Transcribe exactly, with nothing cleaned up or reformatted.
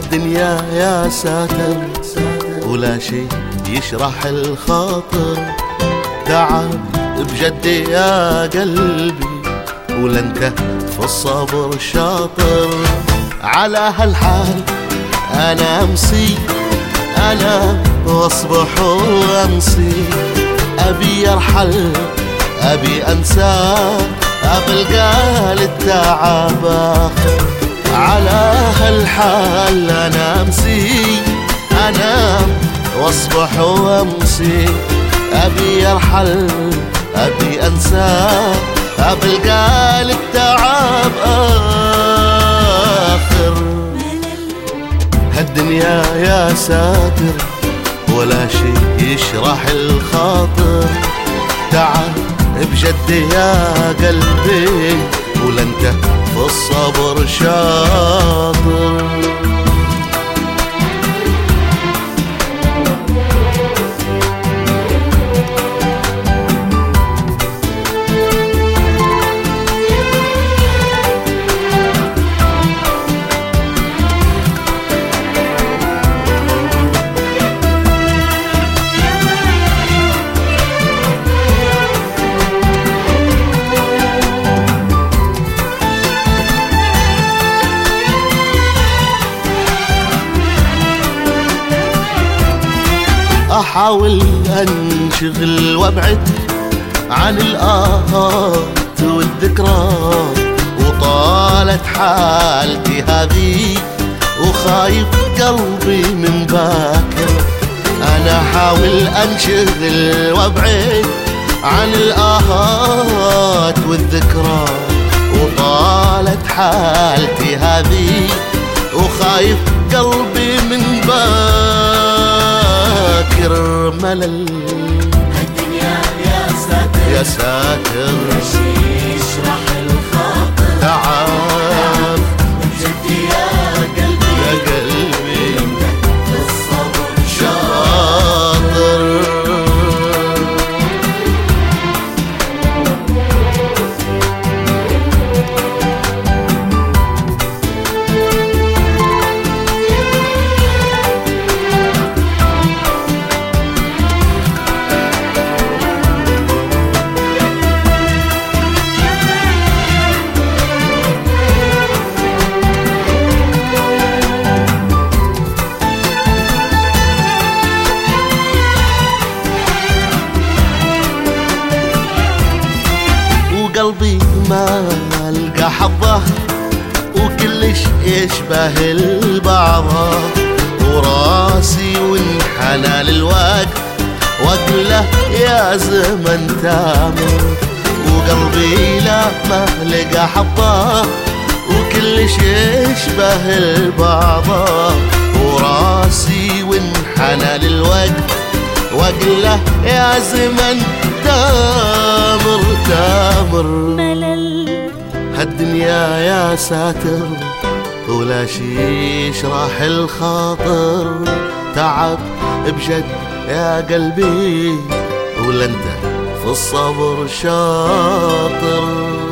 هالدنيا يا ساتر ولا شي يشرح الخاطر. تعب بجد يا قلبي ولا انت في الصبر شاطر. على هالحال انا امسي انا واصبح وامسي، ابي ارحل ابي انسى ابلقى للتعب اخر. على هالحال انا امسي انا واصبح وامسي، ابي ارحل ابي انسى ابلقى للتعب اخر. هالدنيا يا ساتر ولا شي يشرح الخاطر. تعب بجد يا قلبي ولا انت في الصبر شاطر. أحاول أنشغل وأبعد عن الآهات والذكرات، وطالت حالتي هذه وخايف قلبي من باكر. أنا أحاول أنشغل وأبعد عن الآهات والذكرات، وطالت حالتي هذه وخايف قلبي من باكر. ملل هالدنيا يا ساتر يا ساتر شي يشرح الخاطر. تعب بجد يا قلبي يا قلبي الصبر شاطر. قلبي ما القى حظه وكلش يشبه البعضه، وراسي وانحنى للوقت واقله يا زمن تامر. وقلبي لا ما لقى حظه وكلش يشبه البعضه، وراسي وانحنى للوقت واقله يا زمن تامر تامر. ملل هالدنيا يا ساتر ولا شي يشرح الخاطر. تعب بجد يا قلبي ولا انت في الصبر شاطر.